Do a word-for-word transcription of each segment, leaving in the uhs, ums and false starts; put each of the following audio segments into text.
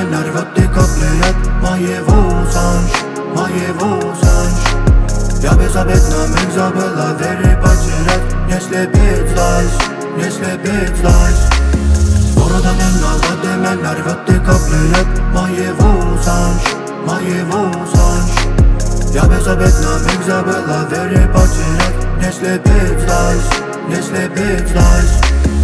нарвать и каплет моего санж, моего санж. Я безобидно миг забыла вере потерять. Не слепить злась, не слепить злась. Города не надо, ты меня нарвет и каплет моего санж, моего санж. Я безобидно миг забыла вере потерять. Не слепить злась, не слепить злась.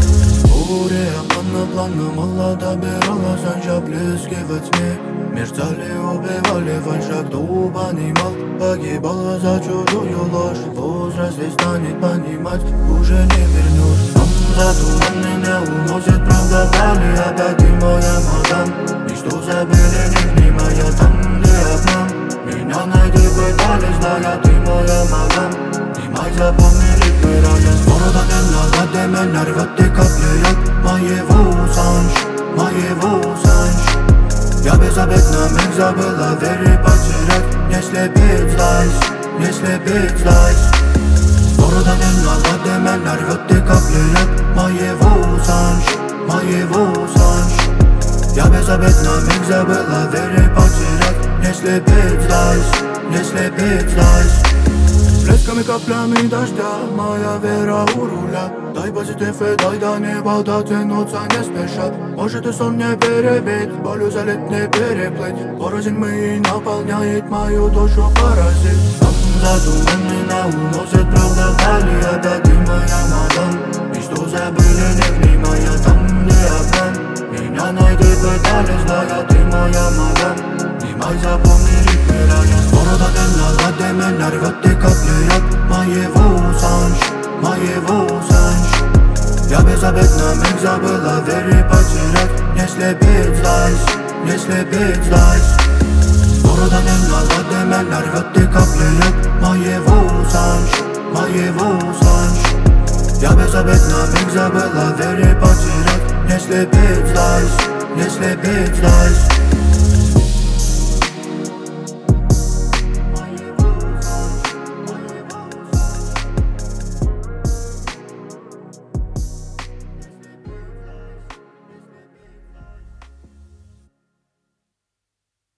Буря плавно-плавно молода бирала санжа близки во тьме. Мерцали, убивали, фальшак, кто понимал, погибала за чужую ложь. Возраст станет понимать, уже не вернешь. Нам задуманный не уносит, правда вдали. Опять ты моя мадам, ничто забыли, не внимая там, где обман. Меня найди, пытались, зная, ты моя мадам. Внимай, запомнили, пирали. Города не надо, ты меня рвет и каплет моего санж, моего санж. Я безобидно миг забыла вере потерять. Не слепить злась, не слепить злась. Города не надо, ты меня рвет и каплет моего санж, моего санж. Я безобидно миг забыла вере потерять. Не слепить злась, не слепить злась. Блесками каплями дождя, моя вера у руля. Дай позитив и дай до неба дотянуться не спеша. Может и сон не перебить, болью залить не переплыть. Порознь мы и наполняет мою душу паразит. Там задуманный не уносит, правда вдали. Опять ты моя мадам, ничто забыли, не внимая там, где обман. Меня найти пытались, злая, ты моя мадам. Внимай, запомни, репирая. Города не надо, ты меня рвет и каплет моего санж, моего санж. Я безобидно миг забыла вере потерять. Не слепить злась, не слепить злась. Города не надо, ты меня рвет и каплет моего санж, моего санж. Я безобидно миг забыла вере потерять. Не слепить злась, не слепить злась.